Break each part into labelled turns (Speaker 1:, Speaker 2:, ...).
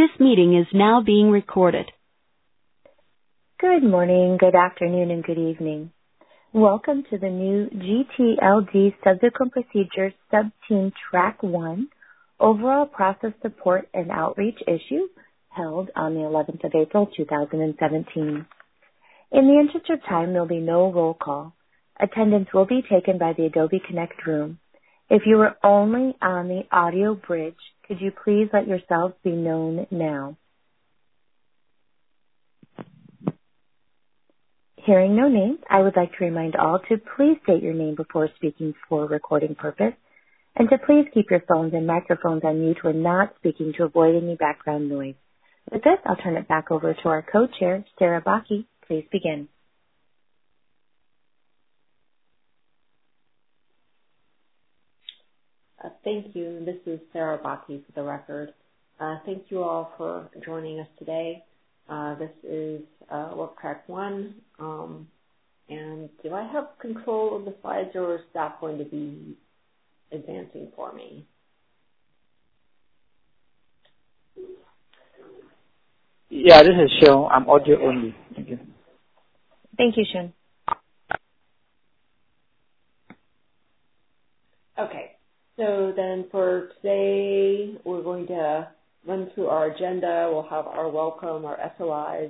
Speaker 1: This meeting is now being recorded.
Speaker 2: Good morning, good afternoon, and good evening. Welcome to the new GTLD Subsequent Procedures Subteam Track 1 Overall Process Support and Outreach issue held on the 11th of April 2017. In the interest of time, there will be no roll call. Attendance will be taken by the Adobe Connect room. If you are only on the audio bridge, could you please let yourselves be known now? Hearing no names, I would like to remind all to please state your name before speaking for recording purpose, and to please keep your phones and microphones on mute when not speaking to avoid any background noise. With this, I'll turn it back over to our co-chair, Sarah Bakke. Please begin.
Speaker 3: Thank you. This is Sarah Bakke for the record. Thank you all for joining us today. This is Work Track 1. And do I have control of the slides, or is staff going to be advancing for me?
Speaker 4: Yeah, this is Sean. I'm audio only. Thank you.
Speaker 2: Thank you, Sean.
Speaker 3: Okay. So then for today, we're going to run through our agenda. We'll have our welcome, our SOIs,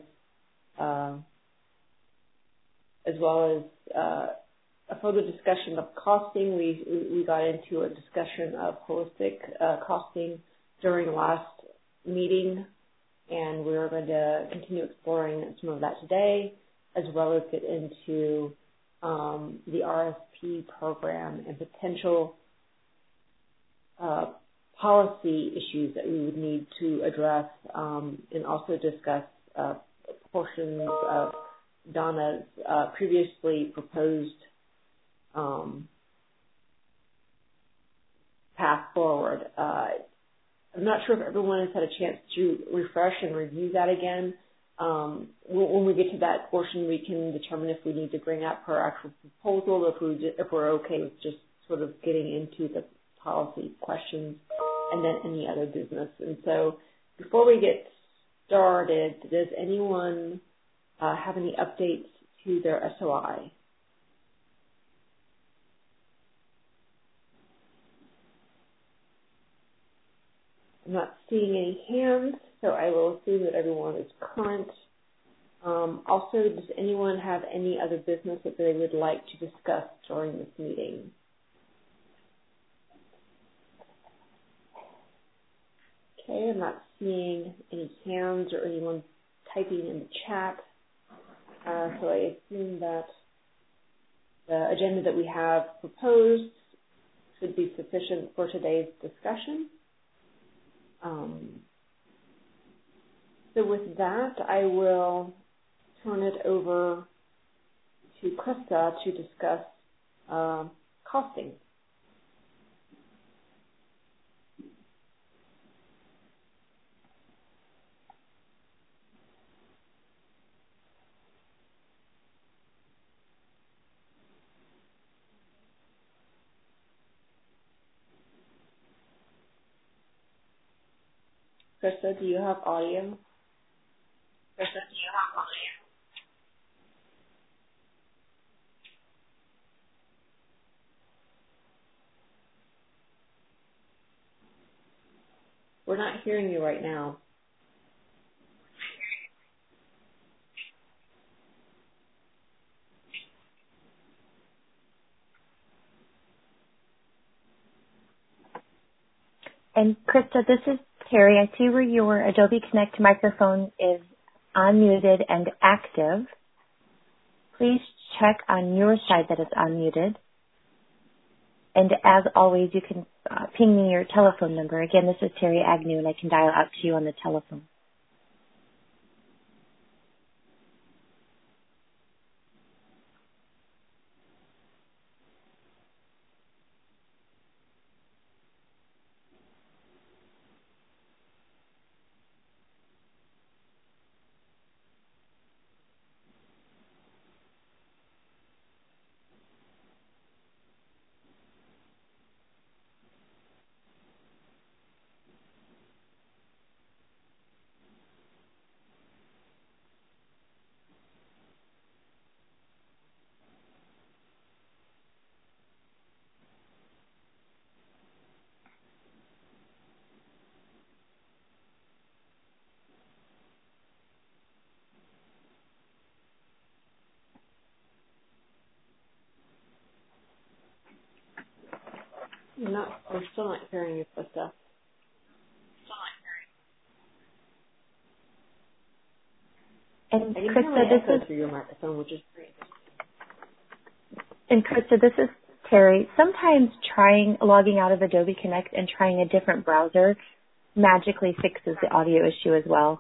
Speaker 3: as well as a further discussion of costing. We got into a discussion of holistic costing during last meeting, and we're going to continue exploring some of that today, as well as get into the RSP program and potential policy issues that we would need to address, and also discuss portions of Donna's previously proposed path forward. I'm not sure if everyone has had a chance to refresh and review that again. When we get to that portion, we can determine if we need to bring up her actual proposal, if we're okay with just sort of getting into the policy questions and then any other business. And so before we get started, does anyone have any updates to their SOI? I'm not seeing any hands, so I will assume that everyone is current. Also, does anyone have any other business that they would like to discuss during this meeting? Okay, I'm not seeing any hands or anyone typing in the chat, so I assume that the agenda that we have proposed should be sufficient for today's discussion. So with that, I will turn it over to Krista to discuss costing. Krista, do you have audio? We're not hearing you right now.
Speaker 2: And Krista, this is Terry. I see where your Adobe Connect microphone is unmuted and active. Please check on your side that it's unmuted. And as always, you can ping me your telephone number. Again, this is Terry Agnew, and I can dial out to you on the telephone.
Speaker 3: We're still not hearing you, Krista.
Speaker 2: And
Speaker 3: I can
Speaker 2: Krista,
Speaker 3: hear
Speaker 2: this is
Speaker 3: through your microphone, which is great.
Speaker 2: And Krista, this is Terry. Sometimes logging out of Adobe Connect and trying a different browser magically fixes the audio issue as well.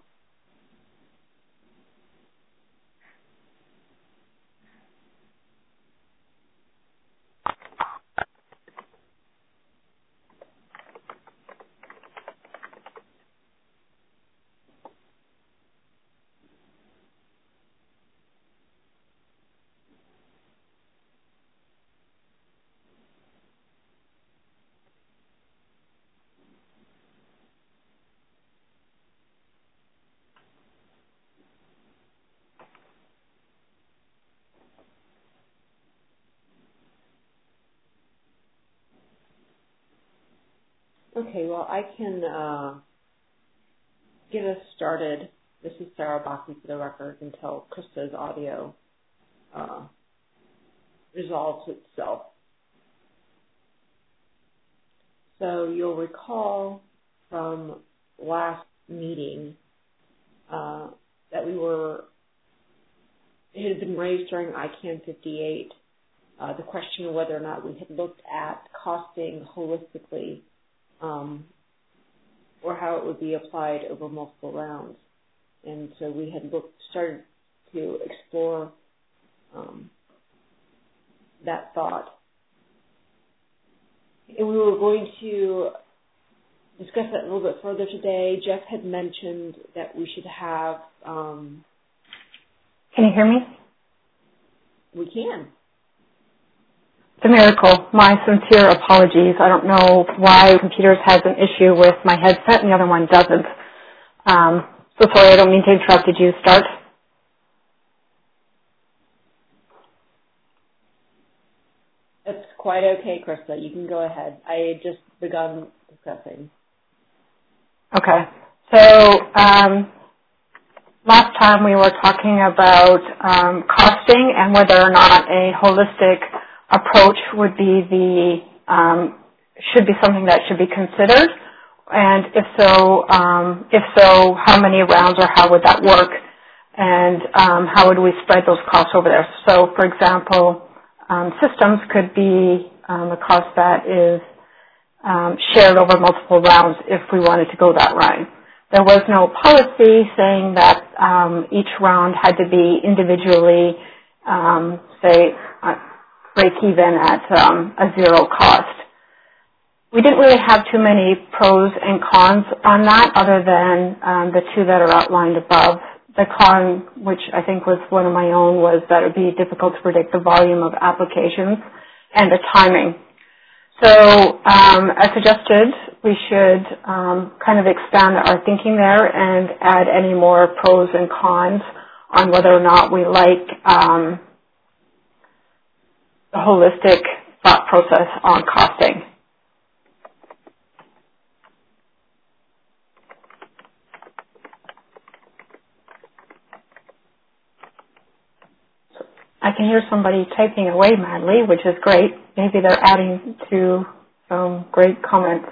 Speaker 3: Okay, well, I can get us started. This is Sarah Bosky for the record until Krista's audio resolves itself. So you'll recall from last meeting that it had been raised during ICANN 58, the question of whether or not we had looked at costing holistically or how it would be applied over multiple rounds. And so we had started to explore that thought. And we were going to discuss that a little bit further today. Jeff had mentioned that we should have...
Speaker 2: Can you hear me?
Speaker 3: We can.
Speaker 2: It's a miracle. My sincere apologies. I don't know why computers has an issue with my headset and the other one doesn't. So sorry, I don't mean to interrupt. Did you start?
Speaker 3: It's quite okay, Krista. You can go ahead. I had just begun discussing.
Speaker 2: Okay. So last time we were talking about costing and whether or not a holistic approach would be should be something that should be considered, and if so, how many rounds or how would that work, and how would we spread those costs over there? So, for example, systems could be a cost that is shared over multiple rounds if we wanted to go that route. There was no policy saying that each round had to be individually, break even at a zero cost. We didn't really have too many pros and cons on that other than the two that are outlined above. The con, which I think was one of my own, was that it would be difficult to predict the volume of applications and the timing. So as suggested, we should kind of expand our thinking there and add any more pros and cons on whether or not we like the holistic thought process on costing. I can hear somebody typing away madly, which is great. Maybe they're adding to some great comments.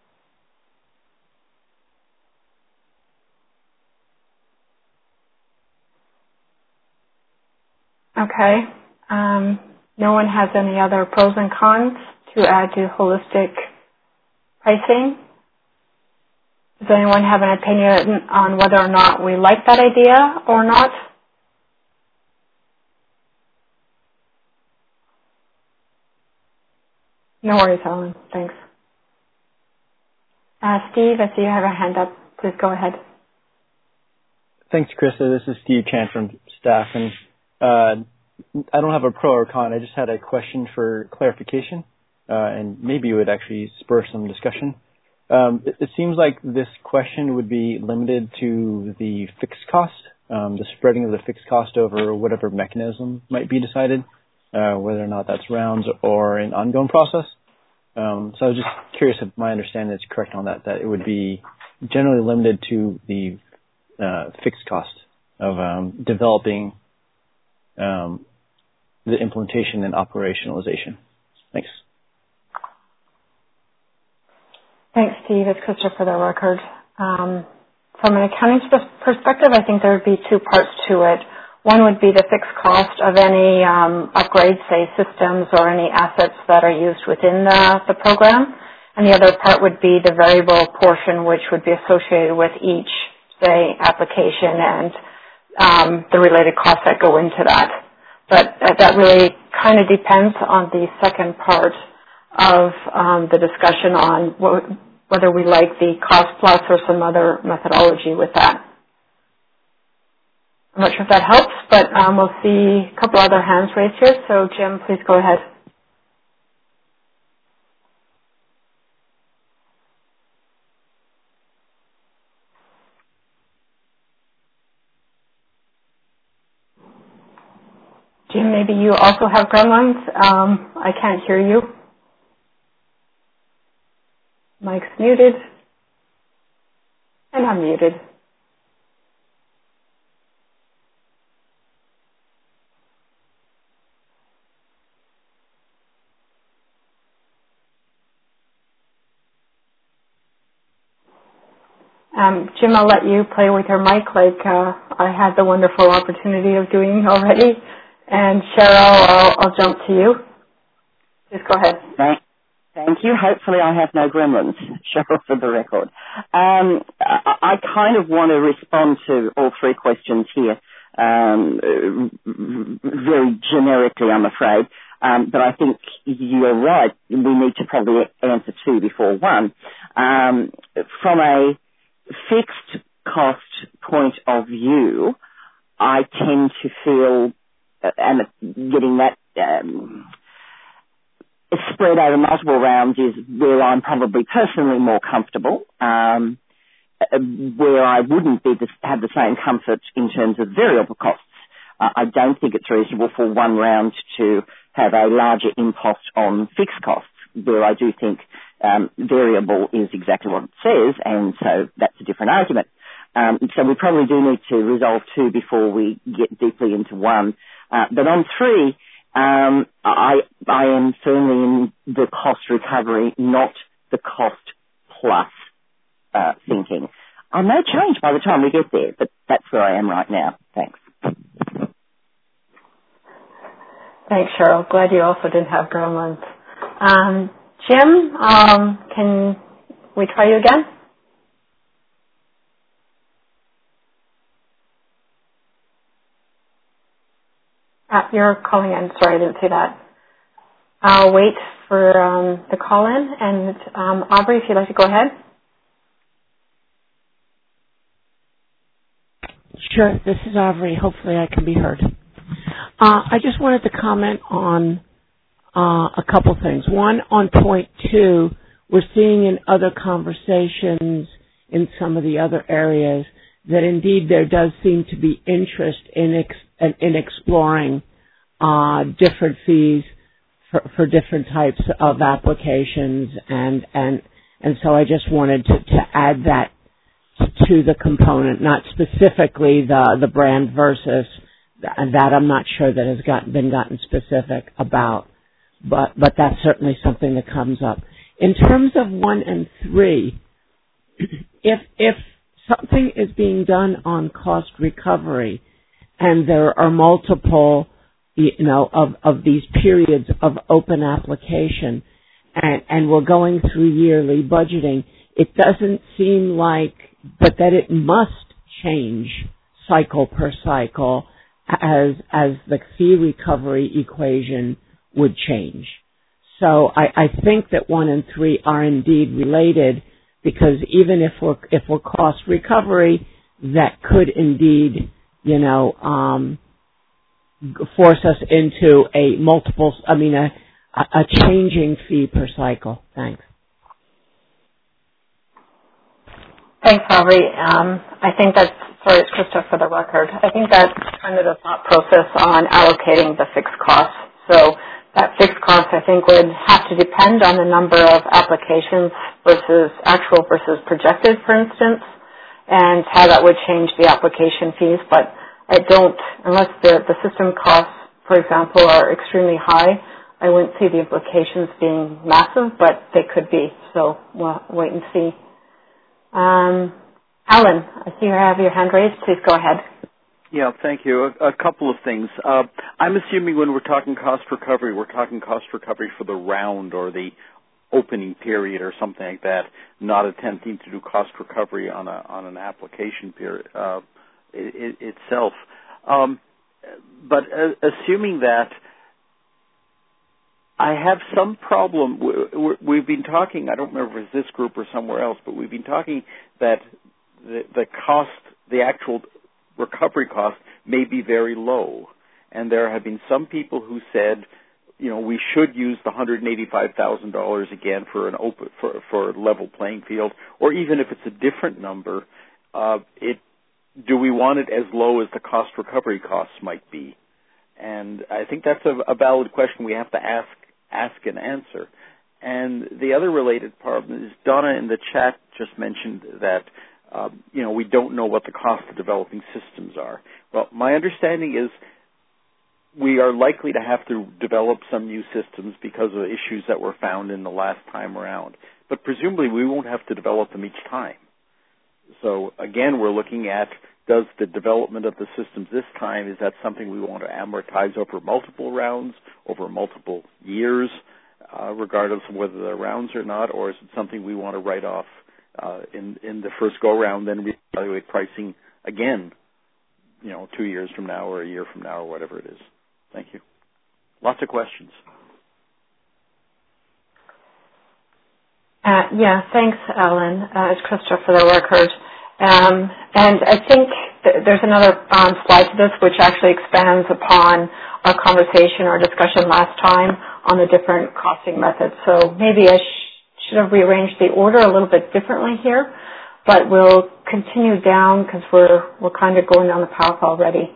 Speaker 2: Okay. No one has any other pros and cons to add to holistic pricing? Does anyone have an opinion on whether or not we like that idea or not? No worries, Helen. Thanks. Steve, I see you have a hand up. Please go ahead.
Speaker 5: Thanks, Krista. This is Steve Chan from staff, and I don't have a pro or con. I just had a question for clarification, and maybe it would actually spur some discussion. It seems like this question would be limited to the fixed cost, the spreading of the fixed cost over whatever mechanism might be decided, whether or not that's rounds or an ongoing process. So I was just curious if my understanding is correct on that it would be generally limited to the fixed cost of developing the implementation and operationalization. Thanks.
Speaker 6: Thanks, Steve. It's Krista for the record. From an accounting perspective, I think there would be two parts to it. One would be the fixed cost of any upgrades, say systems or any assets that are used within the program. And the other part would be the variable portion, which would be associated with each, say, application and the related costs that go into that. But that really kind of depends on the second part of the discussion on whether we like the cost plus or some other methodology with that. I'm not sure if that helps, but we'll see a couple other hands raised here. So, Jim, please go ahead. Jim, maybe you also have gremlins. I can't hear you. Mike's muted. And I'm muted. Jim, I'll let you play with your mic like I had the wonderful opportunity of doing already. And Cheryl, I'll jump to you. Please go ahead.
Speaker 7: Thank you. Hopefully I have no gremlins, Cheryl, for the record. I kind of want to respond to all three questions here very generically, I'm afraid. But I think you're right. We need to probably answer two before one. From a fixed cost point of view, I tend to feel, and getting that spread over multiple rounds is where I'm probably personally more comfortable, where I wouldn't have the same comfort in terms of variable costs. I don't think it's reasonable for one round to have a larger impost on fixed costs, where I do think variable is exactly what it says, and so that's a different argument. So we probably do need to resolve two before we get deeply into one. But on three, I am firmly in the cost recovery, not the cost plus thinking. I may change by the time we get there, but that's where I am right now. Thanks.
Speaker 6: Thanks, Cheryl. Glad you also didn't have gremlins. Jim, can we try you again? You're calling in. Sorry, I didn't see that. I'll wait for the call in. And Aubrey, if you'd like to go ahead.
Speaker 8: Sure. This is Aubrey. Hopefully I can be heard. I just wanted to comment on a couple things. One, on point two, we're seeing in other conversations in some of the other areas that indeed there does seem to be interest in exploring different fees for different types of applications, and so I just wanted to add that to the component, not specifically the brand versus that. I'm not sure that has been gotten specific about, but that's certainly something that comes up. In terms of 1 and 3, if something is being done on cost recovery and there are multiple, of these periods of open application and we're going through yearly budgeting, it doesn't seem like, but that it must change cycle per cycle as the fee recovery equation would change. So I think that 1 and 3 are indeed related, because even if we're cost recovery, that could indeed, force us into a changing fee per cycle. Thanks.
Speaker 6: Thanks, Aubrey. I think that's, sorry, it's Krista for the record. I think that's kind of the thought process on allocating the fixed costs. So that fixed cost, I think, would have to depend on the number of applications versus actual versus projected, for instance, and how that would change the application fees. But I don't, unless the system costs, for example, are extremely high, I wouldn't see the implications being massive, but they could be. So we'll wait and see. Alan, I see you have your hand raised. Please go ahead.
Speaker 9: Yeah, thank you. A couple of things. I'm assuming when we're talking cost recovery, we're talking cost recovery for the round or the opening period or something like that, not attempting to do cost recovery on an application period itself. But assuming that, I have some problem. We've been talking, I don't remember if it's this group or somewhere else, but we've been talking that the cost, the actual recovery cost may be very low. And there have been some people who said, we should use the $185,000 again for an open for a level playing field, or even if it's a different number, do we want it as low as the cost recovery costs might be? And I think that's a valid question we have to ask and answer. And the other related part is Donna in the chat just mentioned that we don't know what the cost of developing systems are. Well, my understanding is we are likely to have to develop some new systems because of issues that were found in the last time around. But presumably we won't have to develop them each time. So again, we're looking at, does the development of the systems this time, is that something we want to amortize over multiple rounds, over multiple years, regardless of whether they're rounds or not, or is it something we want to write off in the first go-round, then reevaluate pricing again, 2 years from now or a year from now or whatever it is? Thank you. Lots of questions.
Speaker 6: Thanks, Alan. It's Krista for the record. And I think there's another slide to this which actually expands upon our conversation or discussion last time on the different costing methods. So maybe I should have rearranged the order a little bit differently here, but we'll continue down because we're kind of going down the path already.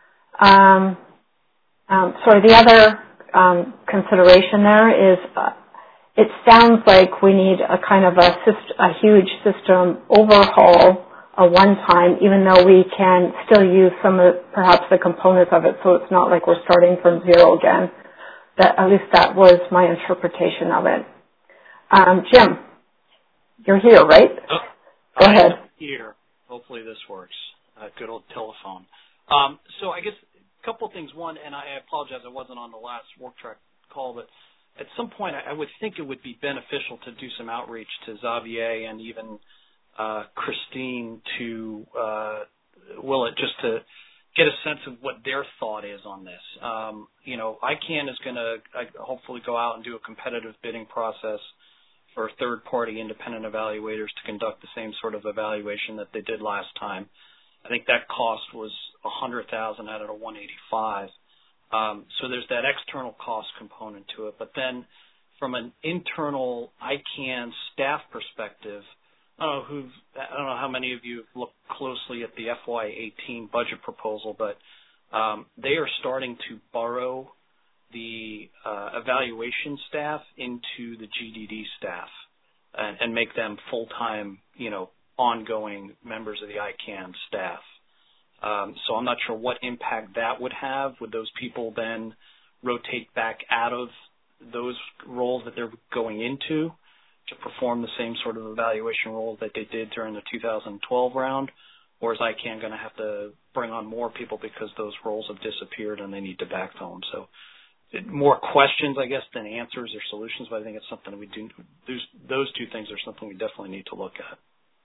Speaker 6: The other consideration there is it sounds like we need a kind of a huge system overhaul, a one-time, even though we can still use some of perhaps the components of it, so it's not like we're starting from zero again. At least that was my interpretation of it. Jim, you're here, right? Go ahead.
Speaker 10: I'm here. Hopefully this works. Good old telephone. So I guess a couple of things. One, and I apologize, I wasn't on the last WorkTrack call, but at some point I would think it would be beneficial to do some outreach to Xavier and even Christine to just to get a sense of what their thought is on this. ICANN is going to hopefully go out and do a competitive bidding process for third-party independent evaluators to conduct the same sort of evaluation that they did last time. I think that cost was $100,000 out of $185,000. So there's that external cost component to it. But then from an internal ICANN staff perspective, I don't know how many of you have looked closely at the FY18 budget proposal, but they are starting to borrow the evaluation staff into the GDD staff and make them full-time, ongoing members of the ICANN staff. So I'm not sure what impact that would have. Would those people then rotate back out of those roles that they're going into to perform the same sort of evaluation role that they did during the 2012 round? Or is ICANN going to have to bring on more people because those roles have disappeared and they need to backfill them? So more questions, I guess, than answers or solutions, but I think it's something we do. Those two things are something we definitely need to look at.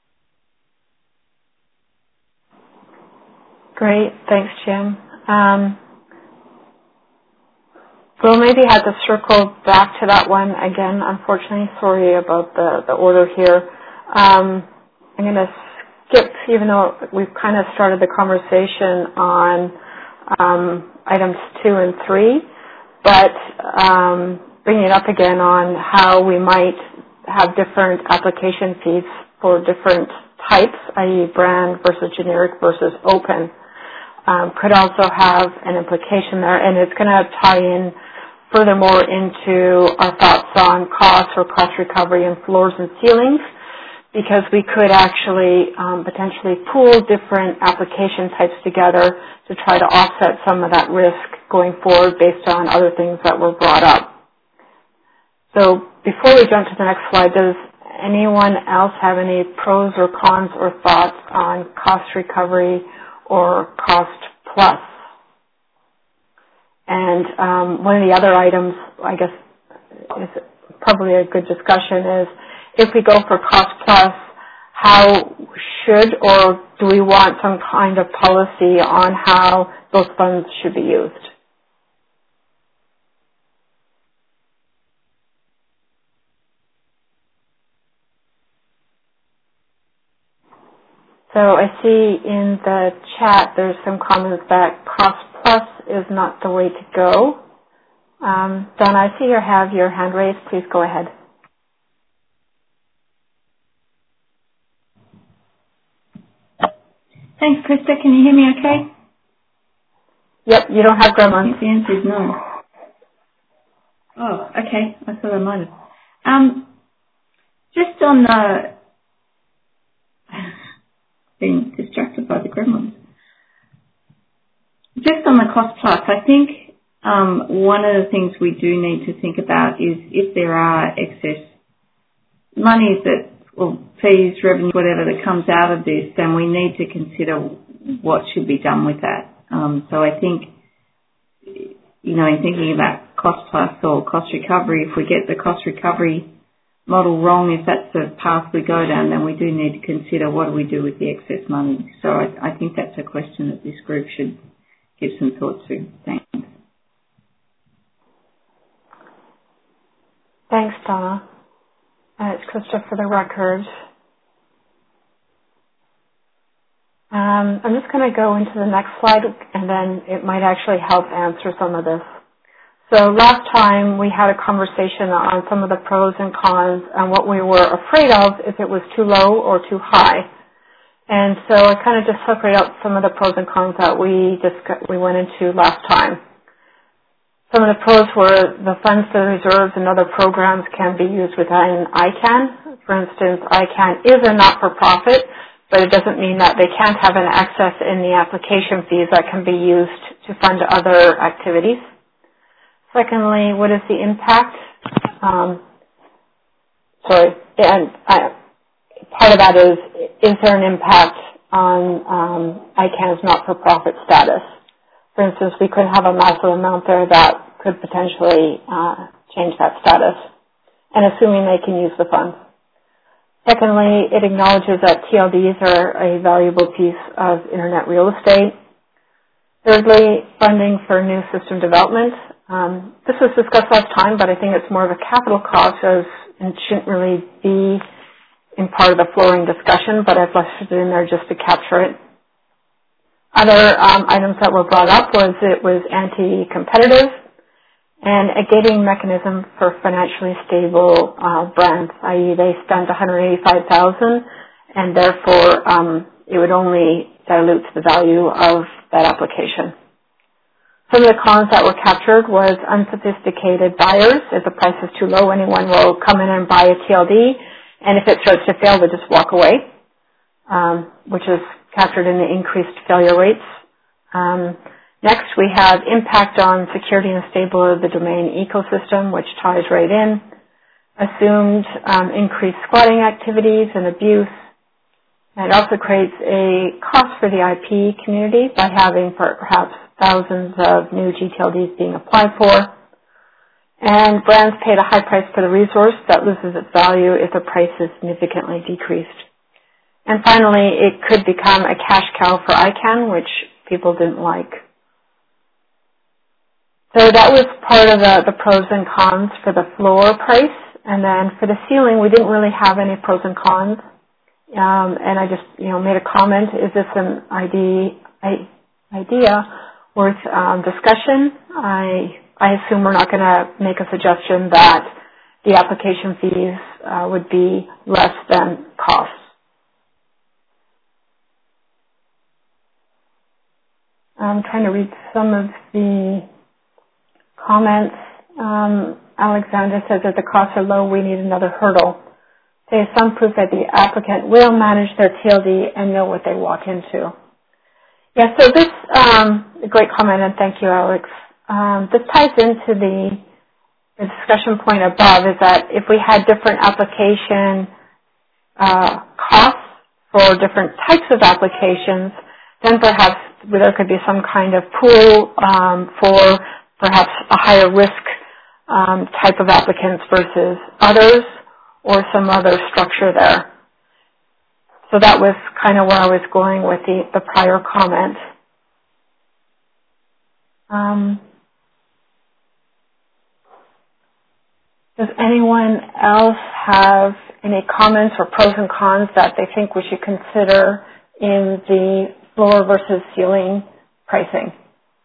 Speaker 6: Great. Thanks, Jim. We'll maybe have to circle back to that one again, unfortunately. Sorry about the order here. I'm going to skip, even though we've kind of started the conversation on items 2 and 3, but bringing it up again on how we might have different application fees for different types, i.e. brand versus generic versus open. Could also have an implication there, and it's going to tie in furthermore into our thoughts on costs or cost recovery and floors and ceilings, because we could actually potentially pool different application types together to try to offset some of that risk going forward based on other things that were brought up. So before we jump to the next slide, does anyone else have any pros or cons or thoughts on cost recovery or cost plus? And one of the other items, I guess, is probably a good discussion is if we go for cost plus, how should or do we want some kind of policy on how those funds should be used? So I see in the chat there's some comments that cost plus is not the way to go. Donna, I see you have your hand raised. Please go ahead.
Speaker 11: Thanks, Krista. Can you hear me okay?
Speaker 6: Yep, you don't have gremlins.
Speaker 11: The answer is no. Oh, okay. I thought I might have. Just on the... being distracted by the gremlins. Just on the cost plus, I think one of the things we do need to think about is if there are excess monies that, or fees, revenue, whatever that comes out of this, then we need to consider what should be done with that. So I think, in thinking about cost plus or cost recovery, if we get the cost recovery model wrong, if that's the path we go down, then we do need to consider what do we do with the excess money. So I think that's a question that this group should give some thought to. Thanks.
Speaker 6: Thanks, Donna. It's Krista for the record. I'm just going to go into the next slide, and then it might actually help answer some of this. So last time we had a conversation on some of the pros and cons and what we were afraid of if it was too low or too high. And so I kind of just separated out some of the pros and cons that we went into last time. Some of the pros were the funds, the reserves, and other programs can be used within ICANN. For instance, ICANN is a not-for-profit, but it doesn't mean that they can't have an excess in the application fees that can be used to fund other activities. Secondly, what is the impact? Part of that is there an impact on ICANN's not-for-profit status? For instance, we could have a massive amount there that could potentially change that status, and assuming they can use the funds. Secondly, it acknowledges that TLDs are a valuable piece of Internet real estate. Thirdly, funding for new system development. This was discussed last time, but I think it's more of a capital cost and shouldn't really be in part of the flooring discussion, but I've left it in there just to capture it. Other items that were brought up was it was anti-competitive and a gating mechanism for financially stable brands, i.e. they spent $185,000 and therefore it would only dilute the value of that application. Some of the cons that were captured was unsophisticated buyers. If the price is too low, anyone will come in and buy a TLD, and if it starts to fail, they'll just walk away, which is captured in the increased failure rates. Next, we have impact on security and stability of the domain ecosystem, which ties right in. Assumed increased squatting activities and abuse. And it also creates a cost for the IP community by having perhaps thousands of new GTLDs being applied for. And brands paid a high price for the resource that loses its value if the price is significantly decreased. And finally, it could become a cash cow for ICANN, which people didn't like. So that was part of the pros and cons for the floor price. And then for the ceiling, we didn't really have any pros and cons. And I just, made a comment, is this an idea worth discussion? I assume we're not going to make a suggestion that the application fees would be less than costs. I'm trying to read some of the comments. Alexander says that the costs are low, we need another hurdle. There's some proof that the applicant will manage their TLD and know what they walk into. Yeah, so this, a great comment, and thank you, Alex. This ties into the the discussion point above is that if we had different application costs for different types of applications, then perhaps there could be some kind of pool for perhaps a higher risk type of applicants versus others, or some other structure there. So that was kind of where I was going with the prior comment. Does anyone else have any comments or pros and cons that they think we should consider in the floor versus ceiling pricing?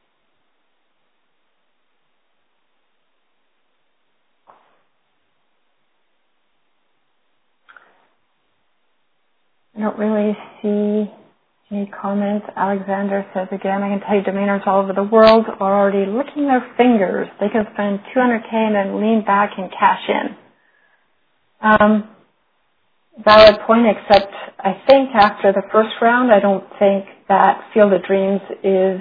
Speaker 6: I don't really see any comments. Alexander says again, I can tell you domainers all over the world are already licking their fingers. They can spend $200K and then lean back and cash in. Valid point, except I think after the first round, I don't think that Field of Dreams is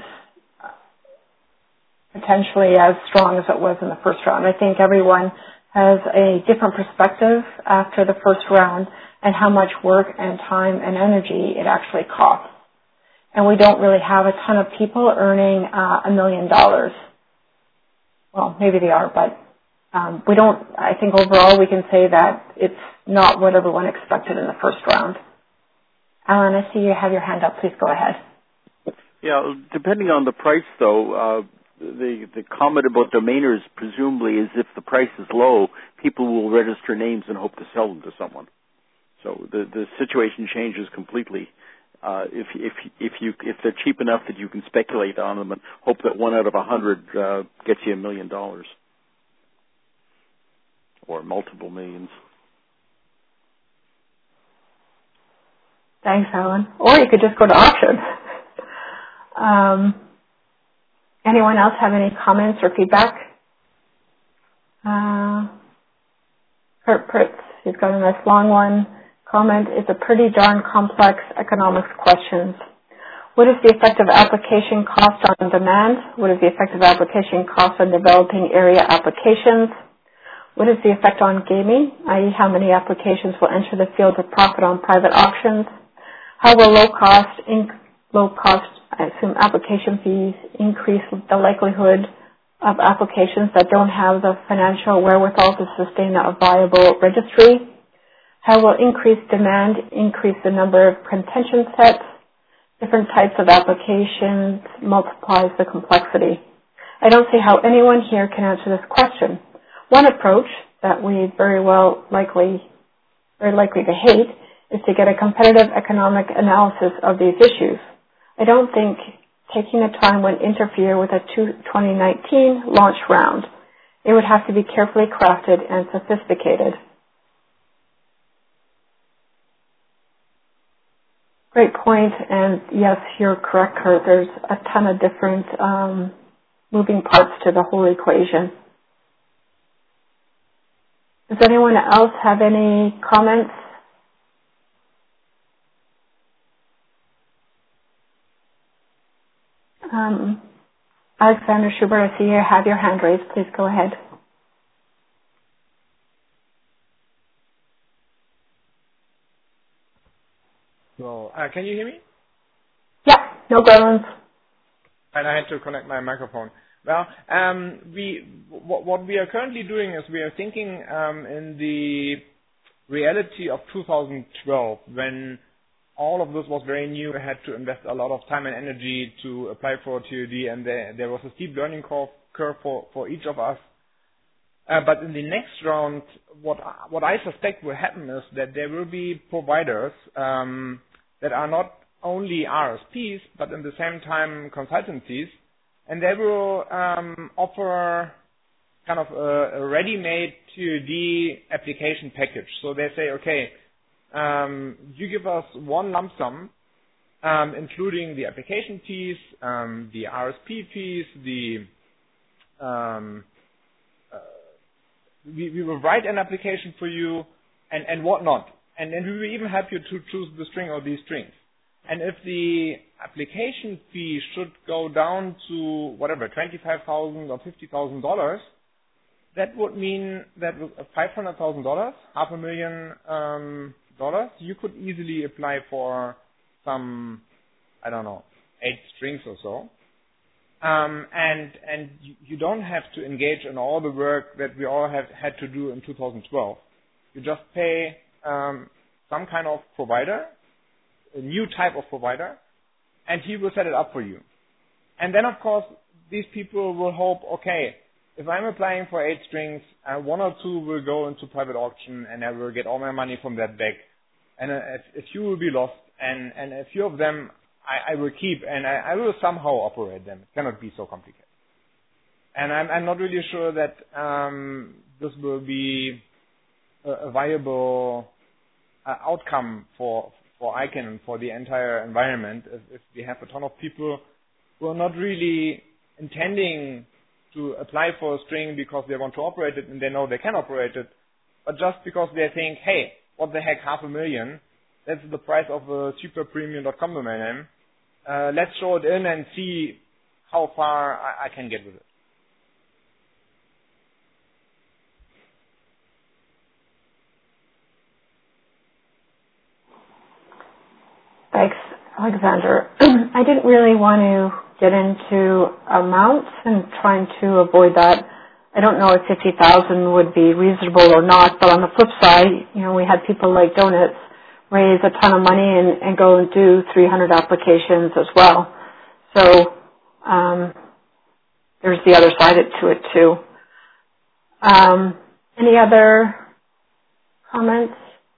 Speaker 6: potentially as strong as it was in the first round. I think everyone has a different perspective after the first round and how much work and time and energy it actually costs. And we don't really have a ton of people earning $1 million. Well, maybe they are, but we don't. I think overall we can say that it's not what everyone expected in the first round. Alan, I see you have your hand up. Please go ahead.
Speaker 9: Yeah, depending on the price, though, the comment about domainers presumably is if the price is low, people will register names and hope to sell them to someone. So the situation changes completely. If they're cheap enough that you can speculate on them and hope that 1 out of 100 gets you $1 million or multiple millions.
Speaker 6: Thanks, Alan. Or you could just go to auction. Anyone else have any comments or feedback? Kurt Pritz, he's got a nice long one. Comment, it's a pretty darn complex economics questions. What is the effective application cost on demand? What is the effective application cost on developing area applications? What is the effect on gaming, i.e. how many applications will enter the field of profit on private auctions? How will low cost, I assume, application fees increase the likelihood of applications that don't have the financial wherewithal to sustain a viable registry? How will increased demand increase the number of contention sets? Different types of applications multiplies the complexity. I don't see how anyone here can answer this question. One approach that we very likely to hate is to get a competitive economic analysis of these issues. I don't think taking the time would interfere with a 2019 launch round. It would have to be carefully crafted and sophisticated. Great point, and yes, you're correct, Kurt. There's a ton of different moving parts to the whole equation. Does anyone else have any comments? Alexander Schubert, I see you have your hand raised. Please go ahead.
Speaker 12: So, can you hear me?
Speaker 6: Yeah, no problems.
Speaker 12: And I had to connect my microphone. Well, what we are currently doing is we are thinking in the reality of 2012, when all of this was very new. We had to invest a lot of time and energy to apply for TOD, and there was a steep learning curve for each of us. But in the next round, what I suspect will happen is that there will be providers that are not only RSPs, but at the same time consultancies, and they will offer kind of a ready-made TOD application package. So they say, okay, you give us one lump sum, including the application fees, the RSP fees, we will write an application for you, and whatnot. And then we will even help you to choose the string or these strings. And if the application fee should go down to whatever, $25,000 or $50,000, that would mean that with $500,000, $500,000, you could easily apply for some, I don't know, 8 strings or so. And you don't have to engage in all the work that we all have had to do in 2012. You just pay some kind of provider, a new type of provider, and he will set it up for you. And then, of course, these people will hope, okay, if I'm applying for 8 strings, 1 or 2 will go into private auction, and I will get all my money from that back. And a few will be lost, and a few of them I will keep, and I will somehow operate them. It cannot be so complicated. And I'm not really sure that this will be a viable outcome for ICANN and for the entire environment if we have a ton of people who are not really intending to apply for a string because they want to operate it and they know they can operate it, but just because they think, hey, what the heck, $500,000, that's the price of a super premium.com domain name. Let's show it in and see how far I can get with it.
Speaker 6: Thanks, Alexander. I didn't really want to get into amounts and trying to avoid that. I don't know if 50,000 would be reasonable or not, but on the flip side, we had people like Donuts raise a ton of money and go and do 300 applications as well. So there's the other side to it too. Any other comments?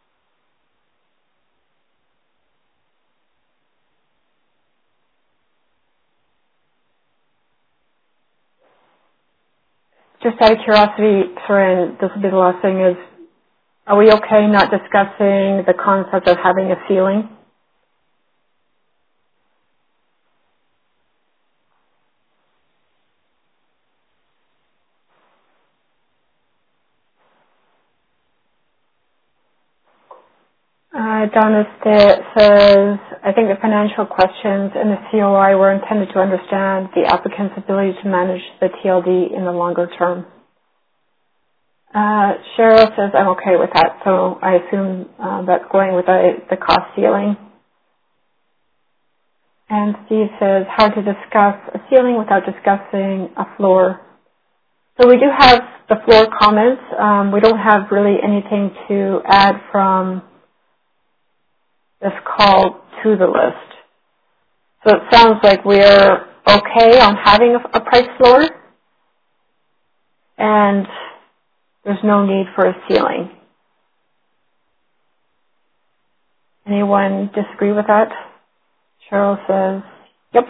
Speaker 6: Just out of curiosity, Soren, this will be the last thing, is are we okay not discussing the concept of having a ceiling? Donna says, I think the financial questions in the COI were intended to understand the applicant's ability to manage the TLD in the longer term. Cheryl says, I'm okay with that, so I assume that's going with the cost ceiling. And Steve says, hard to discuss a ceiling without discussing a floor. So we do have the floor comments. We don't have really anything to add from this call to the list. So it sounds like we're okay on having a price floor, and there's no need for a ceiling. Anyone disagree with that? Cheryl says, yep.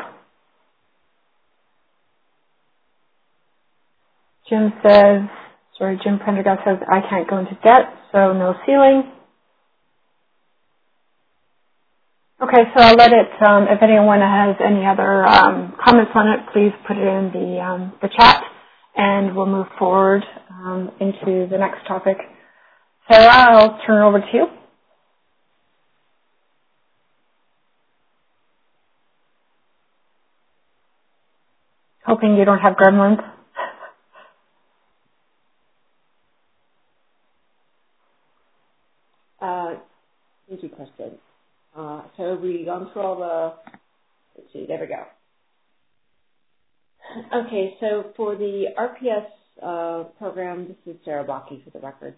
Speaker 6: Jim Prendergast says, I can't go into debt, so no ceiling. Okay, so I'll let it, if anyone has any other comments on it, please put it in the chat, and we'll move forward into the next topic. Sarah, I'll turn it over to you. Hoping you don't have gremlins.
Speaker 3: Easy question. So we've gone through all the, let's see, there we go. Okay, so for the RPS program, this is Sarah Bakke for the record.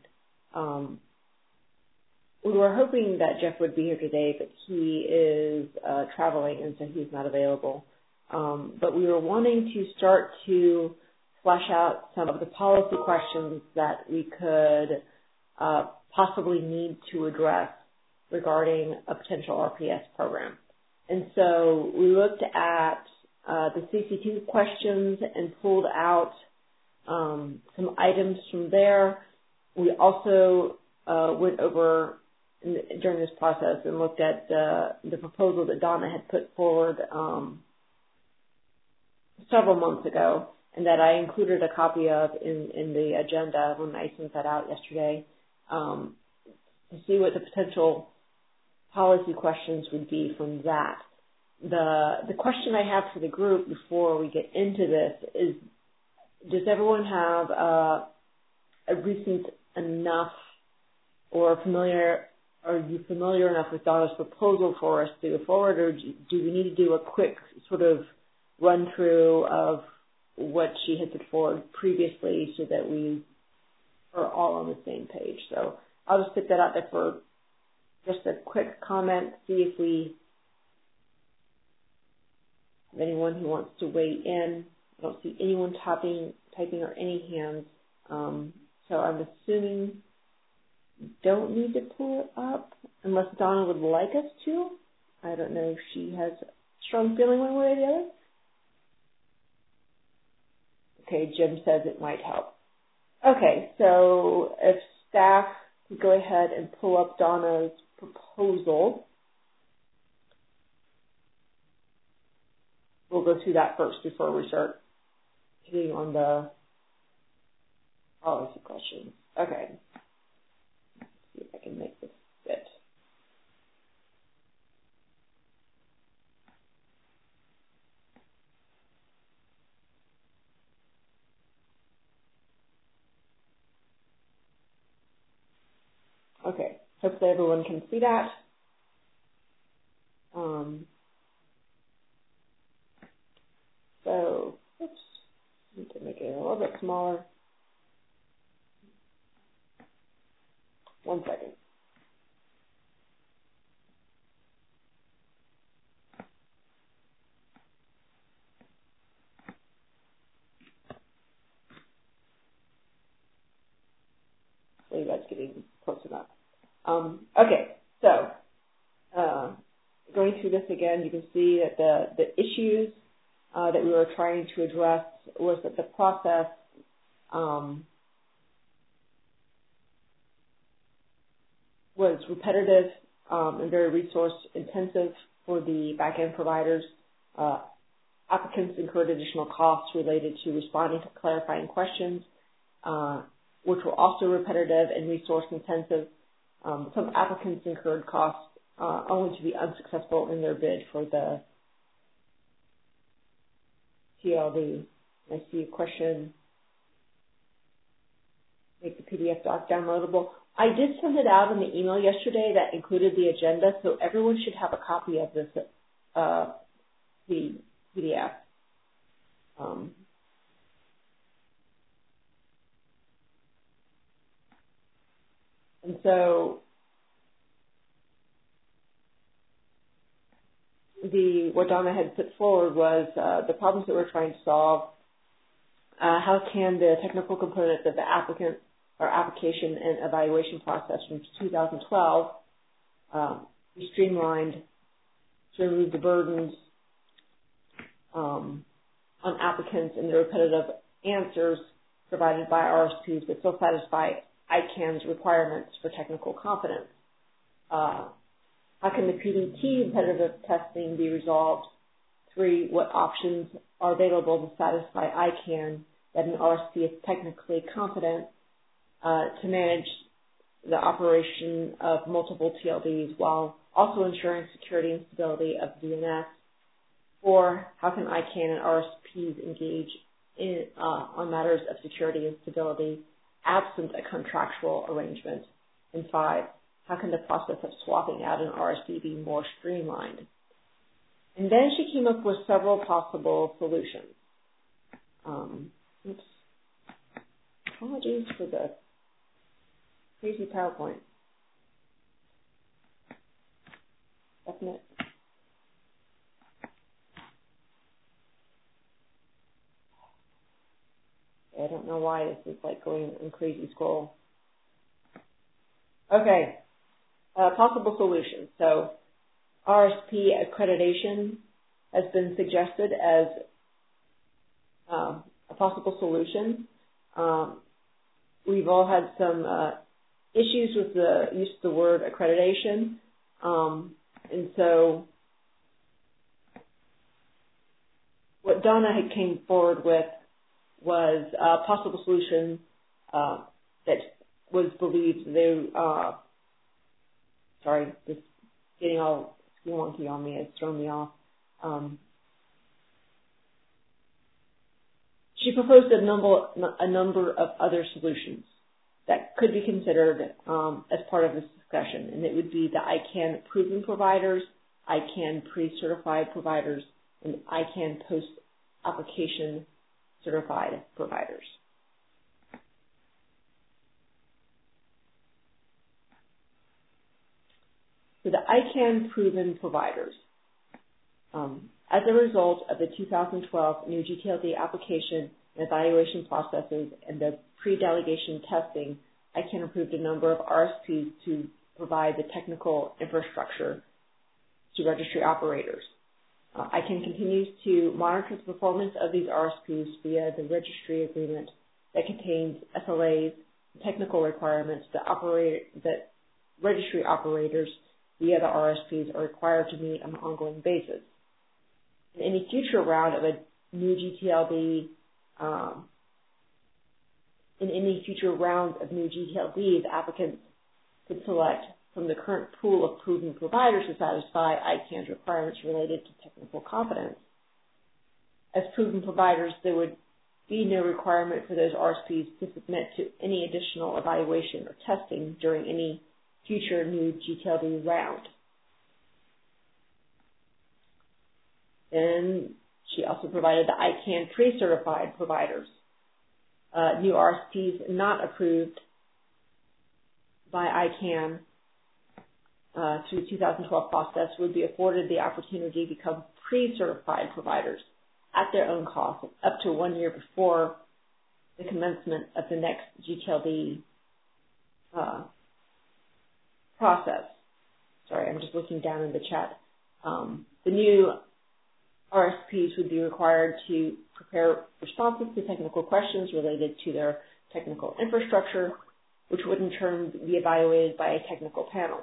Speaker 3: We were hoping that Jeff would be here today, but he is traveling, and so he's not available. But we were wanting to start to flesh out some of the policy questions that we could possibly need to address regarding a potential RPS program. And so we looked at the CC2 questions and pulled out some items from there. We also went over during this process and looked at the proposal that Donna had put forward several months ago, and that I included a copy of in the agenda when I sent that out yesterday, to see what the potential policy questions would be from that. The question I have for the group before we get into this is, does everyone have recent enough or familiar? Are you familiar enough with Donna's proposal for us to go forward, or do we need to do a quick sort of run through of what she had put forward previously so that we are all on the same page? So I'll just put that out there for just a quick comment, see if we have anyone who wants to weigh in. I don't see anyone typing or any hands. So I'm assuming don't need to pull it up unless Donna would like us to. I don't know if she has a strong feeling one way or the other. Okay, Jim says it might help. Okay, so if staff could go ahead and pull up Donna's proposal, we'll go through that first before we start hitting on the policy questions. Okay. See if I can make this fit. Okay, hopefully everyone can see that. So, oops, need to make it a little bit smaller. One second. So you guys getting close enough. Okay, so going through this again, you can see that the issues that we were trying to address was that the process was repetitive and very resource intensive for the back-end providers. Applicants incurred additional costs related to responding to clarifying questions, which were also repetitive and resource intensive. Some applicants incurred costs only to be unsuccessful in their bid for the TLD. I see a question. Make the PDF doc downloadable. I did send it out in the email yesterday that included the agenda, so everyone should have a copy of this the PDF. And so what Donna had put forward was the problems that we're trying to solve. How can the technical components of the applicant or application and evaluation process from 2012 be streamlined to remove the burdens on applicants and the repetitive answers provided by RSPs but still satisfy ICANN's requirements for technical competence? How can the PDT repetitive testing be resolved? 3, what options are available to satisfy ICANN that an RSP is technically competent to manage the operation of multiple TLDs while also ensuring security and stability of DNS? 4, how can ICANN and RSPs engage in, on matters of security and stability absent a contractual arrangement? And 5, how can the process of swapping out an RSP be more streamlined? And then she came up with several possible solutions. Oops. Apologies for the crazy PowerPoint. Definite. I don't know why this is like going in crazy scroll. Okay. Possible solutions. So RSP accreditation has been suggested as a possible solution. We've all had some issues with the use of the word accreditation. And so what Donna had came forward with was a possible solution that was believed they, sorry, this getting all wonky on me, it's thrown me off. She proposed a number of other solutions. that could be considered as part of this discussion, and it would be the ICANN proven providers, ICANN pre-certified providers, and ICANN post-application certified providers. So the ICANN proven providers. As a result of the 2012 new GTLD application and evaluation processes and the pre-delegation testing, ICANN approved a number of RSPs to provide the technical infrastructure to registry operators. ICANN continues to monitor the performance of these RSPs via the registry agreement that contains SLAs and technical requirements that registry operators via the RSPs are required to meet on an ongoing basis. In any future round of a new GTLD, the applicants could select from the current pool of proven providers to satisfy ICANN's requirements related to technical competence. As proven providers, there would be no requirement for those RSPs to submit to any additional evaluation or testing during any future new GTLD round. And she also provided the ICANN pre-certified providers. New RSPs not approved by ICANN through the 2012 process would be afforded the opportunity to become pre-certified providers at their own cost up to 1 year before the commencement of the next GTLD process. Sorry, I'm just looking down in the chat. The new RSPs would be required to prepare responses to technical questions related to their technical infrastructure, which would in turn be evaluated by a technical panel.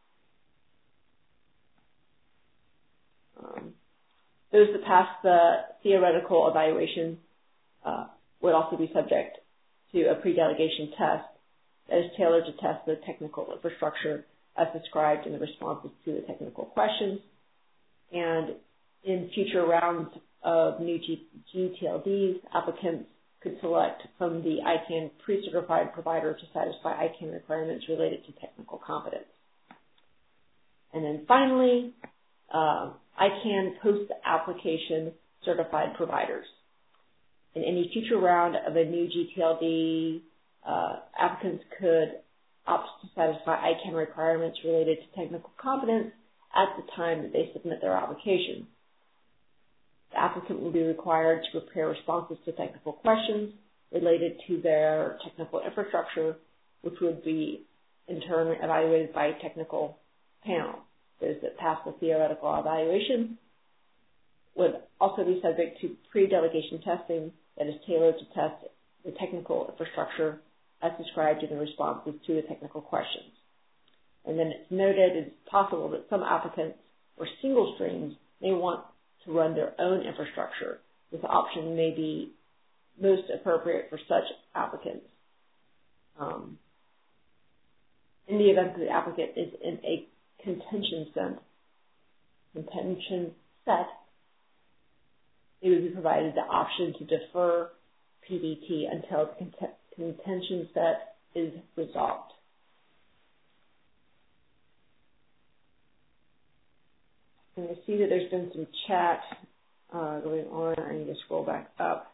Speaker 3: Those that pass the theoretical evaluation would also be subject to a pre-delegation test that is tailored to test the technical infrastructure as described in the responses to the technical questions. And in future rounds of new GTLDs, applicants could select from the ICANN pre-certified provider to satisfy ICANN requirements related to technical competence. And then finally, ICANN post-application certified providers. In any future round of a new GTLD, applicants could opt to satisfy ICANN requirements related to technical competence at the time that they submit their application. The applicant will be required to prepare responses to technical questions related to their technical infrastructure, which would be in turn evaluated by a technical panel. Those that pass the theoretical evaluation would also be subject to pre-delegation testing that is tailored to test the technical infrastructure as described in the responses to the technical questions. And then it's noted it's possible that some applicants or single streams may want to run their own infrastructure. This option may be most appropriate for such applicants. In the event that the applicant is in a contention set, it would be provided the option to defer PDT until the contention set is resolved. And I see that there's been some chat going on. I need to scroll back up.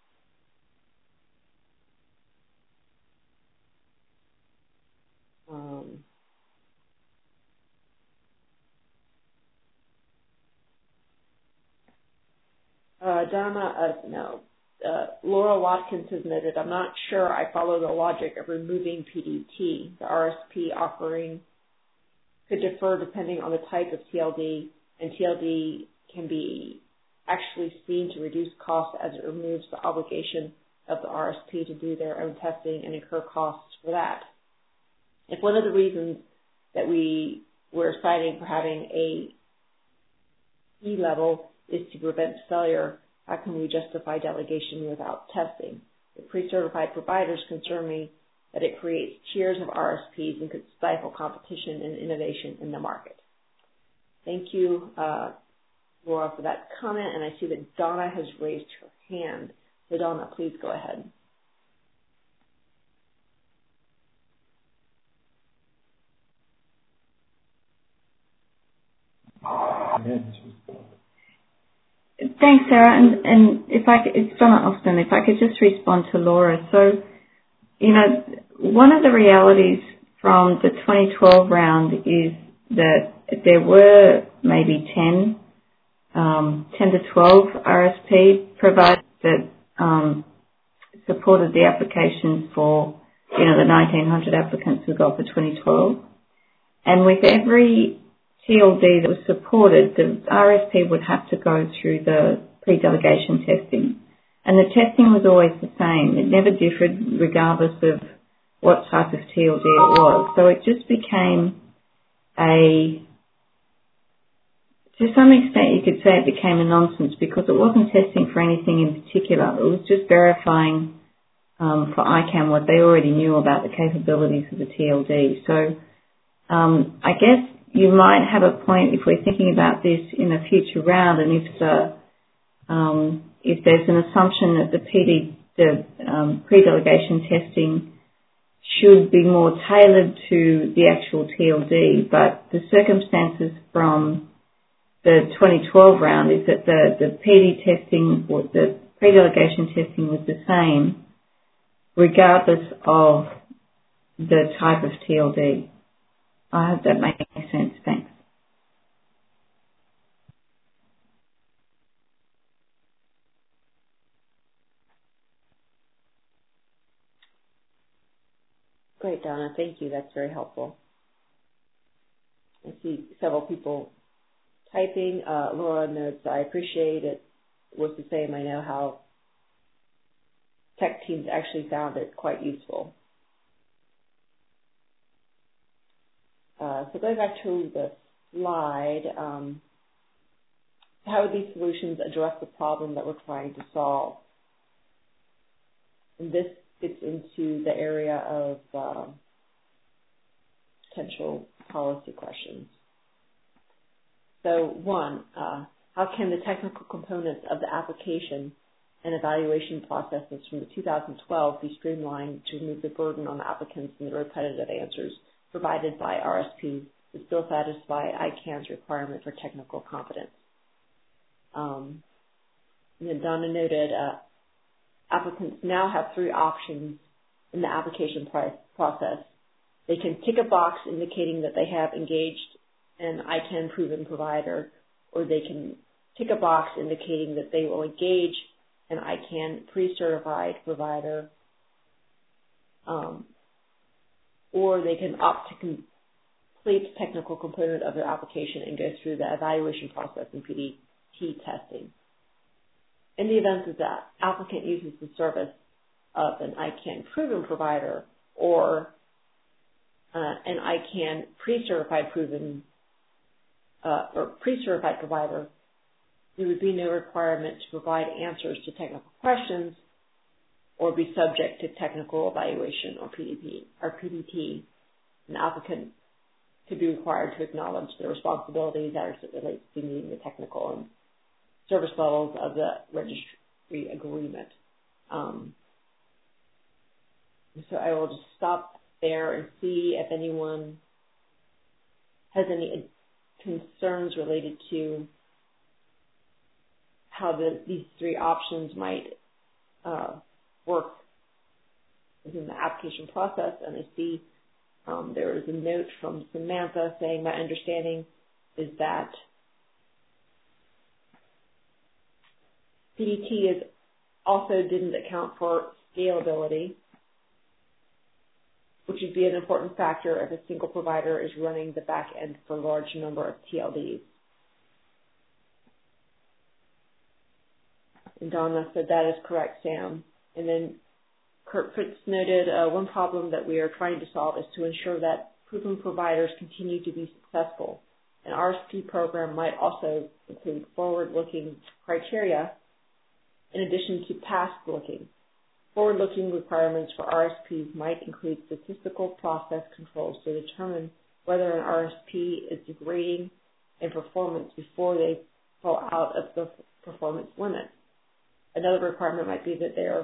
Speaker 3: Laura Watkins has noted, I'm not sure I follow the logic of removing PDT. The RSP offering could differ depending on the type of TLD, and TLD can be actually seen to reduce costs as it removes the obligation of the RSP to do their own testing and incur costs for that. If one of the reasons that we were citing for having a E level is to prevent failure, how can we justify delegation without testing? The pre-certified providers concern me that it creates tiers of RSPs and could stifle competition and innovation in the market. Thank you, Laura, for that comment, and I see that Donna has raised her hand. So Donna, please go ahead.
Speaker 11: Thanks, Sarah. And if I could, it's Donna Austin. If I could just respond to Laura. So, one of the realities from the 2012 round is that there were maybe 10 to 12 RSP providers that supported the applications for, the 1,900 applicants we got for 2012. And with every TLD that was supported, the RSP would have to go through the pre-delegation testing. And the testing was always the same. It never differed regardless of what type of TLD it was. So it just became to some extent you could say it became a nonsense because it wasn't testing for anything in particular. It was just verifying for ICANN what they already knew about the capabilities of the TLD. So I guess you might have a point if we're thinking about this in a future round, and if there's an assumption that the pre-delegation testing should be more tailored to the actual TLD, but the circumstances from the 2012 round is that the PD testing or the pre-delegation testing was the same regardless of the type of TLD. I hope that makes sense. Thanks.
Speaker 3: Great, Donna. Thank you. That's very helpful. I see several people typing. Laura notes, I appreciate it. Was the same. I know how tech teams actually found it quite useful. So going back to the slide, how would these solutions address the problem that we're trying to solve? And this fits into the area of potential policy questions. So one, how can the technical components of the application and evaluation processes from the 2012 be streamlined to remove the burden on the applicants and the repetitive answers provided by RSPs to still satisfy ICANN's requirement for technical competence? And then Donna noted applicants now have three options in the application process. They can tick a box indicating that they have engaged an ICANN proven provider, or they can tick a box indicating that they will engage an ICANN pre-certified provider, or they can opt to complete the technical component of their application and go through the evaluation process and PDT testing. In the event that the applicant uses the service of an ICANN proven provider or an ICANN pre-certified proven or pre-certified provider, there would be no requirement to provide answers to technical questions or be subject to technical evaluation or PDT. An applicant could be required to acknowledge the responsibilities as it relates to meeting the technical and service levels of the registry agreement. So I will just stop there and see if anyone has any concerns related to how these three options might work within the application process. And I see there is a note from Samantha saying, my understanding is that PDT also didn't account for scalability, which would be an important factor if a single provider is running the back end for a large number of TLDs. And Donna said that is correct, Sam. And then Kurt Fritz noted one problem that we are trying to solve is to ensure that proven providers continue to be successful. An RSP program might also include forward-looking criteria in addition to past-looking. Forward-looking requirements for RSPs might include statistical process controls to determine whether an RSP is degrading in performance before they fall out of the performance limit. Another requirement might be that there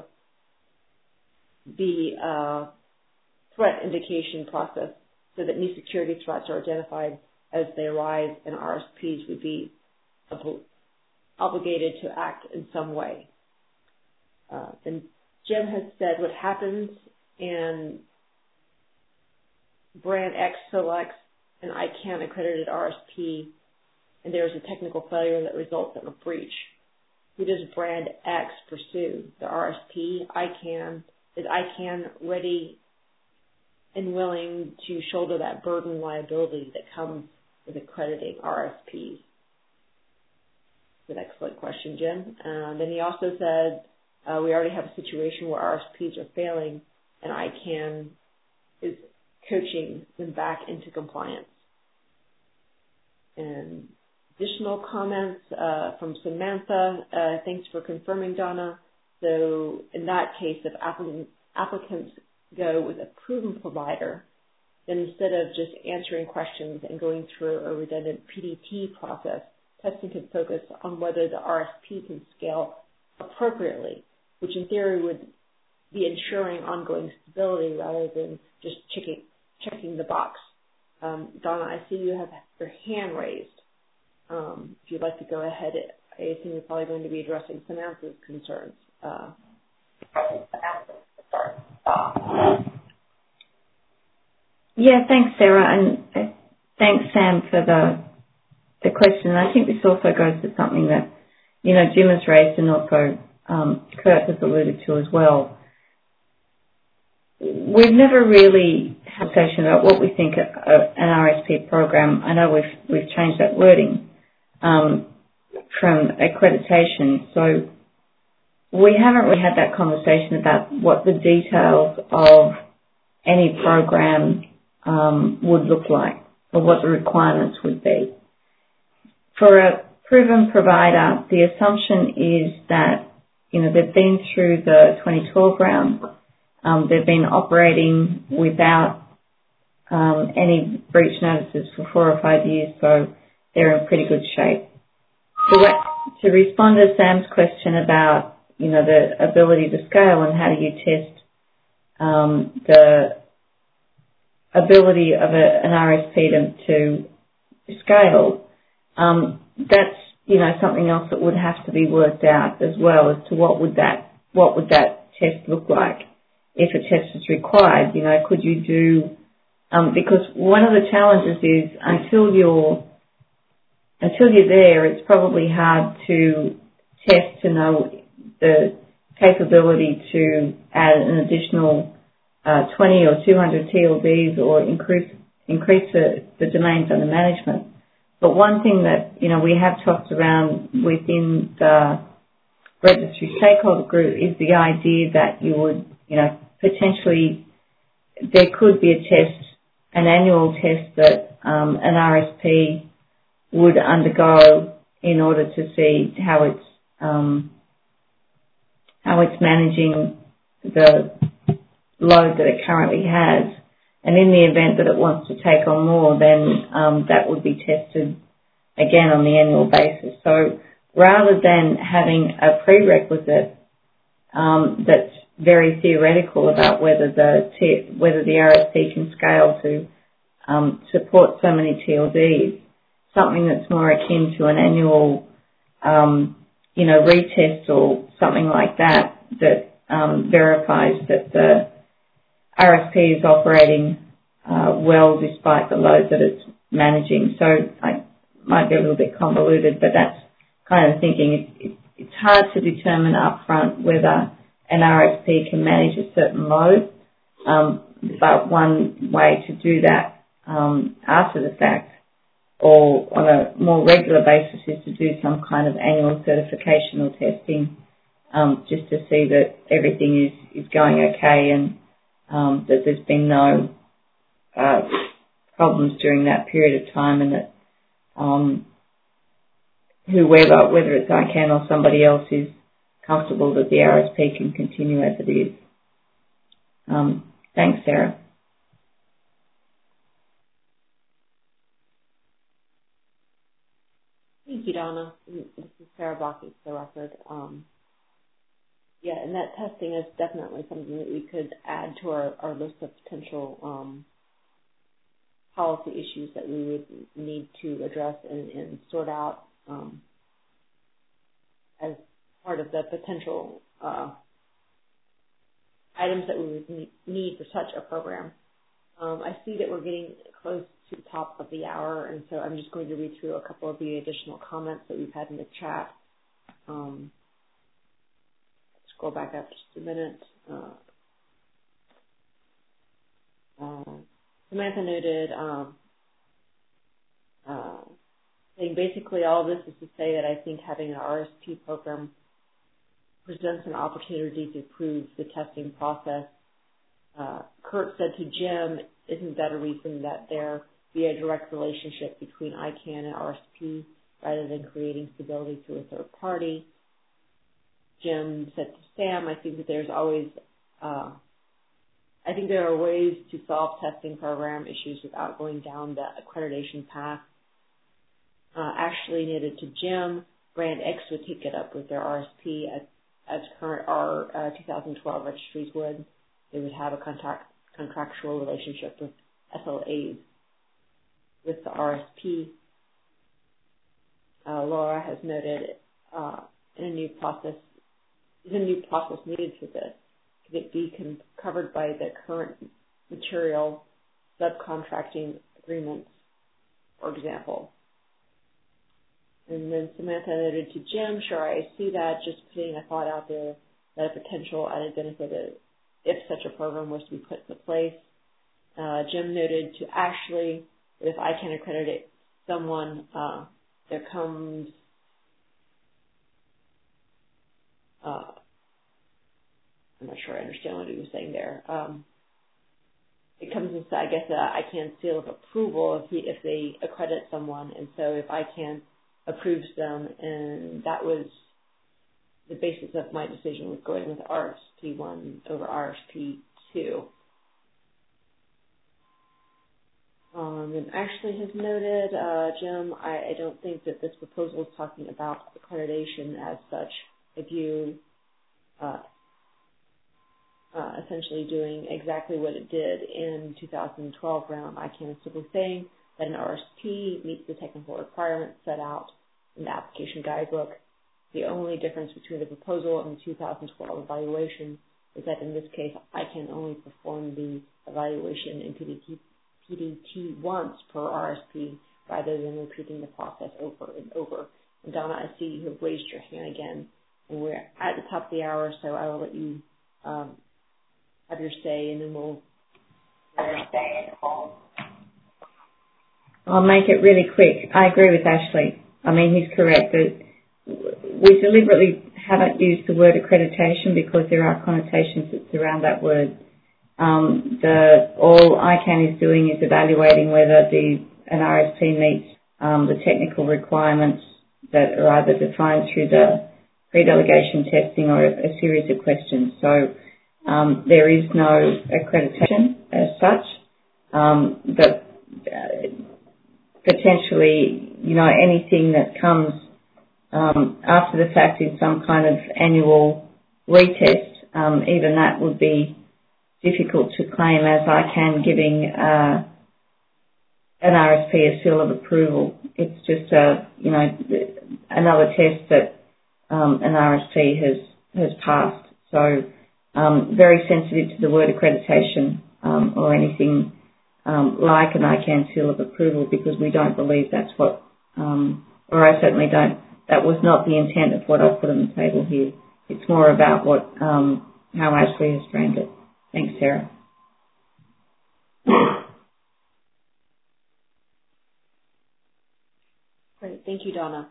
Speaker 3: be a threat indication process so that new security threats are identified as they arise, and RSPs would be obligated to act in some way. Then Jim has said what happens and brand X selects an ICANN accredited RSP and there is a technical failure that results in a breach. Who does brand X pursue? The RSP, ICANN? Is ICANN ready and willing to shoulder that burden liability that comes with accrediting RSPs? That's an excellent question, Jim. Then he also said, we already have a situation where RSPs are failing and ICANN is coaching them back into compliance. And additional comments from Samantha. Thanks for confirming, Donna. So in that case, if applicants go with a proven provider, then instead of just answering questions and going through a redundant PDT process, testing can focus on whether the RSP can scale appropriately, which in theory would be ensuring ongoing stability rather than just checking the box. Donna, I see you have your hand raised. If you'd like to go ahead, I assume you're probably going to be addressing Samantha's concerns.
Speaker 11: Yeah, thanks, Sarah, and thanks, Sam, for the question. And I think this also goes to something that, Jim has raised and also Kurt has alluded to as well. We've never really had a conversation about what we think an RSP program. I know we've changed that wording from accreditation. So we haven't really had that conversation about what the details of any program would look like or what the requirements would be. For a proven provider, the assumption is that, they've been through the 2012 round. They've been operating without any breach notices for 4 or 5 years, so they're in pretty good shape. To respond to Sam's question about, the ability to scale and how do you test the ability of an RSP to scale, that's, something else that would have to be worked out as well as to what would that test look like. If a test is required, could you do, because one of the challenges is until you're there, it's probably hard to test to know the capability to add an additional 20 or 200 TLDs or increase the domains under management. But one thing that, we have talked around within the registry stakeholder group is the idea that you would, potentially there could be a test, an annual test that an RSP would undergo in order to see how it's managing the load that it currently has. And in the event that it wants to take on more, then that would be tested again on the annual basis. So rather than having a prerequisite that's very theoretical about whether the RSP can scale to support so many TLDs, something that's more akin to an annual, retest or something like that verifies that the RSP is operating well despite the load that it's managing. So I might be a little bit convoluted, but that's kind of thinking. It's hard to determine upfront whether an RSP can manage a certain load, but one way to do that after the fact or on a more regular basis is to do some kind of annual certification or testing just to see that everything is going okay and that there's been no problems during that period of time, and that whoever, whether it's ICANN or somebody else, is comfortable that the RSP can continue as it is. Thanks, Sarah.
Speaker 3: Thank you, Donna. This is Sarah Bakke, for the record. And that testing is definitely something that we could add to our list of potential policy issues that we would need to address and sort out as part of the potential items that we would need for such a program. I see that we're getting close to the top of the hour, and so I'm just going to read through a couple of the additional comments that we've had in the chat. Scroll back up just a minute. Samantha noted, saying basically all of this is to say that I think having an RSP program presents an opportunity to improve the testing process. Kurt said to Jim, isn't that a reason that there be a direct relationship between ICANN and RSP rather than creating stability through a third party? Jim said to Sam, I think that there's always, I think there are ways to solve testing program issues without going down the accreditation path. Ashley noted to Jim, Brand X would take it up with their RSP as current 2012 registries would. They would have a contractual relationship with SLAs with the RSP. Laura has noted is a new process needed for this. Could it be covered by the current material subcontracting agreements, for example? And then Samantha noted to Jim, sure, I see that, just putting a thought out there that a potential added benefit if such a program was to be put into place. Jim noted to Ashley that if I can accredit someone, there comes I'm not sure I understand what he was saying there. It comes with, I guess, ICANN seal of approval if they accredit someone, and so if ICANN approves them, and that was the basis of my decision with going with RSP1 over RSP2. And Ashley has noted, Jim, I don't think that this proposal is talking about accreditation as such. I view essentially doing exactly what it did in 2012 round. ICANN is simply saying that an RSP meets the technical requirements set out in the application guidebook. The only difference between the proposal and the 2012 evaluation is that in this case, ICANN only perform the evaluation in PDT once per RSP rather than repeating the process over and over. And Donna, I see you have raised your hand again, and we're at the top of the hour, so I will let you have your say, and then we'll.
Speaker 11: I'll make it really quick. I agree with Ashley. I mean, he's correct that we deliberately haven't used the word accreditation because there are connotations that surround that word. All ICANN is doing is evaluating whether an RSP meets the technical requirements that are either defined through the pre-delegation testing or a series of questions. So there is no accreditation as such, but potentially, anything that comes after the fact in some kind of annual retest, even that would be difficult to claim as ICANN giving an RSP a seal of approval. It's just another test that an RSP has passed. So very sensitive to the word accreditation or anything like an ICANN seal of approval, because we don't believe that's what, or I certainly don't, that was not the intent of what I've put on the table here. It's more about how Ashley has framed it. Thanks, Sarah.
Speaker 3: Great. Thank you, Donna.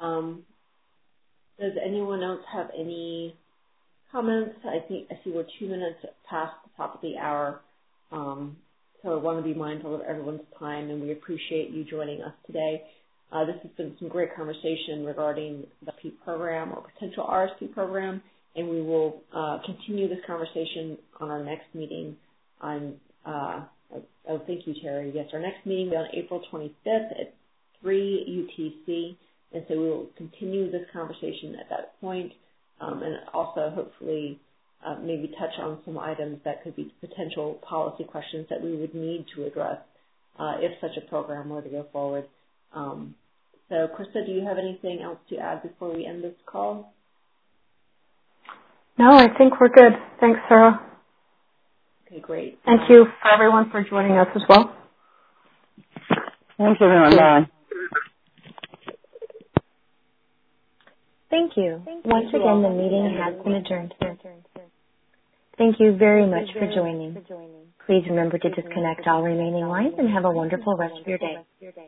Speaker 3: Does anyone else have any comments? I see we're 2 minutes past the top of the hour, so I want to be mindful of everyone's time, and we appreciate you joining us today. This has been some great conversation regarding the RSP program or potential RSP program, and we will continue this conversation on our next meeting on, thank you, Terry. Yes, our next meeting will be on April 25th at 3 UTC, and so we will continue this conversation at that point, and also hopefully maybe touch on some items that could be potential policy questions that we would need to address if such a program were to go forward. So, Krista, do you have anything else to add before we end this call?
Speaker 6: No, I think we're good. Thanks, Sarah.
Speaker 3: Okay, great.
Speaker 6: Thank you for everyone for joining us as well.
Speaker 7: Thanks, everyone. Bye.
Speaker 2: Thank you. Once again, the meeting has been adjourned. Thank you very much for joining. Please remember to disconnect all remaining lines and have a wonderful rest of your day.